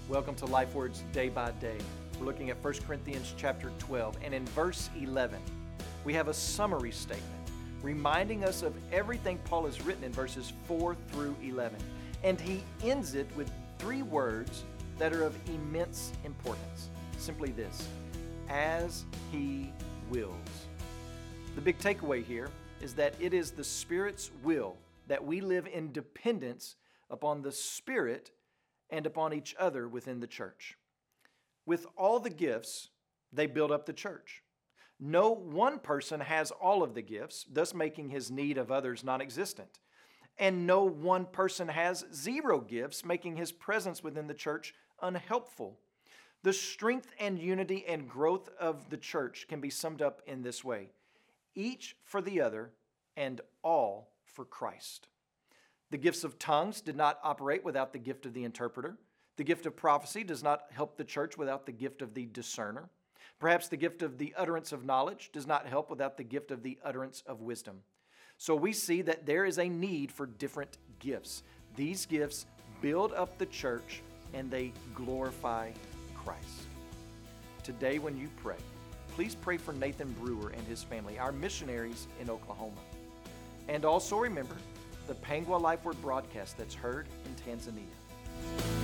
Welcome to Life Words Day by Day. We're looking at 1 Corinthians chapter 12, and in verse 11, we have a summary statement reminding us of everything Paul has written in verses 4 through 11. And he ends it with three words that are of immense importance. Simply this: as he wills. The big takeaway here is that it is the Spirit's will that we live in dependence upon the Spirit and upon each other within the church. With all the gifts, they build up the church. No one person has all of the gifts, thus making his need of others non-existent. And no one person has zero gifts, making his presence within the church unhelpful. The strength and unity and growth of the church can be summed up in this way: each for the other and all for Christ. The gifts of tongues did not operate without the gift of the interpreter. The gift of prophecy does not help the church without the gift of the discerner. Perhaps the gift of the utterance of knowledge does not help without the gift of the utterance of wisdom. So we see that there is a need for different gifts. These gifts build up the church and they glorify Christ. Today when you pray, please pray for Nathan Brewer and his family, our missionaries in Oklahoma. And also remember the Pangwa Life Word broadcast that's heard in Tanzania.